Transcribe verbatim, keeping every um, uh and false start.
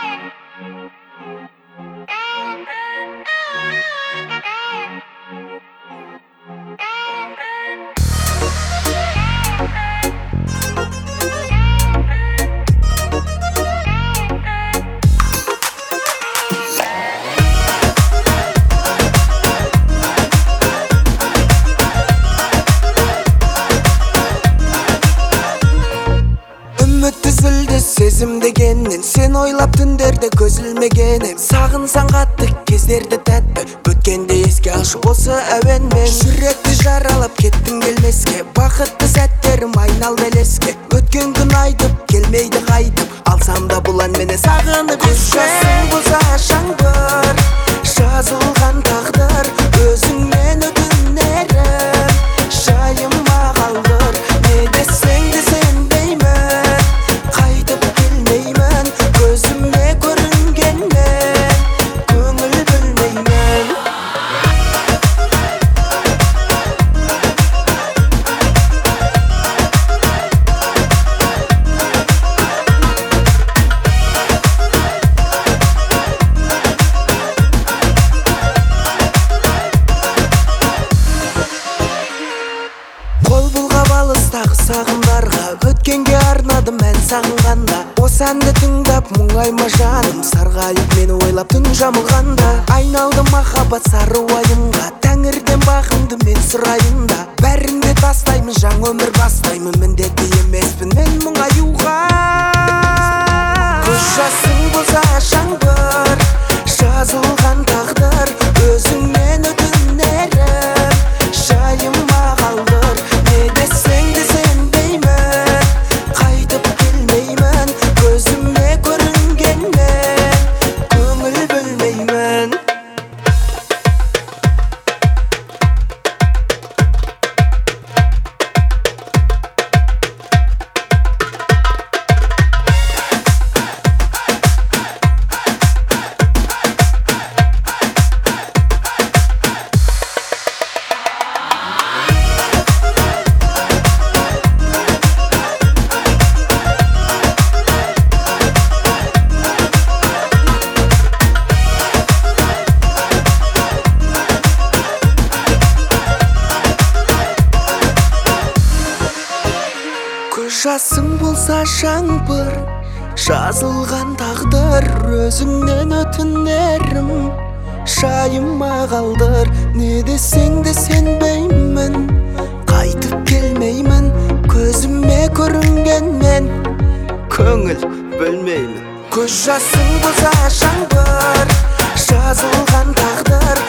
Сезім дегеннен сен ойлап түндерде көз ілмегенім. Сағынсаң қатты кездерді тәтті, өткенде еске алшы осы әуенмен. Жүректі жаралап кеттің келмеске, бақытты сәттерім айналды елеске. Өткен күн айтып келмейді қайтып, алсам да бұл әнменен сағынып. Көз жасың болса жаңбыр, жазылған тағдыр, өзіңнен өтінерім, жайыма қалдыр. Не десең де сенбеймін, қайтып келмеймін, көзіме көрінгенмен көңіл бөлмеймін. Қол бұлғап алыстағы сағымдарға, өткенге арнадым ән сағынғанда. Осы әнді тыңдап мұңайма жаным, сарғайып мені ойлап түн жамылғанда. Айналды махаббат сары уайымға, тәңірден бағымды мен сұрайында. Бәрінде тастаймын, жаңа өмір бастаймын, міндетті емеспін мен мұңаюға. Көз жасың болса жаңбыр, жазылған тағдыр, өзіңнен өтінерім, жайыма қалдыр. Не десең де сенбеймін, қайтып келмеймін, көзіме көрінгенмен көңіл бөлмеймін. Көз жасың болса жаңбыр, жазылған тағдыр, өзіңнен өтінерім, жайыма қалдыр. Не десең де сенбеймін, қайтып келмеймін, көзіме көрінгенмен көңіл бөлмеймін. Көз жасың болса жаңбыр, жазылған тағдыр,